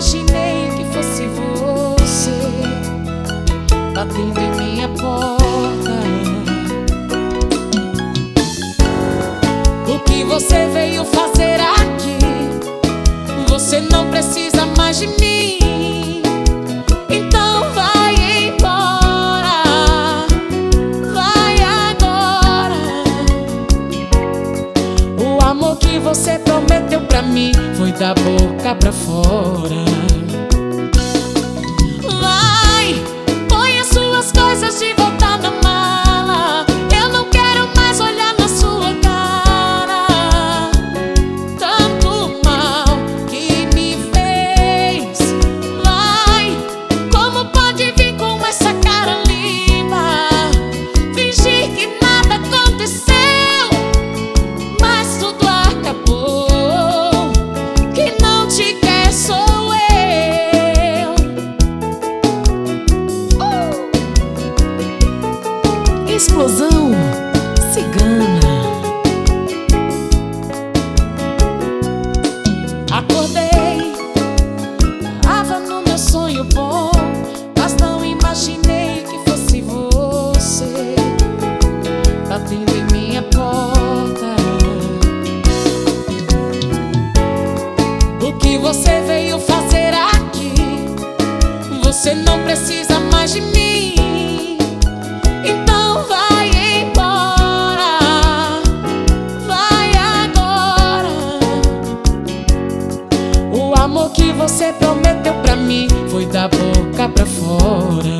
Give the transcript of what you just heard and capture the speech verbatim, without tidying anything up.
imaginei que fosse você batendo em minha porta. O que você veio fazer aqui? Você não precisa mais de mim, então vai embora, vai agora. O amor que você prometeu pra mim foi da boca pra fora. Vai, põe as suas coisas de volta na mala. Eu não quero mais olhar na sua cara. Tanto mal que me fez. Vai, como pode vir com essa cara limpa, fingir que nada aconteceu, mas tudo acabou. Que não te quer sou eu. uh! Explosão cigana. Acordei, tava no meu sonho bom, mas não imaginei que fosse você batendo em minha porta. O que você veio fazer aqui? Você não precisa mais de mim, então vai embora, vai agora. O amor que você prometeu pra mim foi da boca pra fora.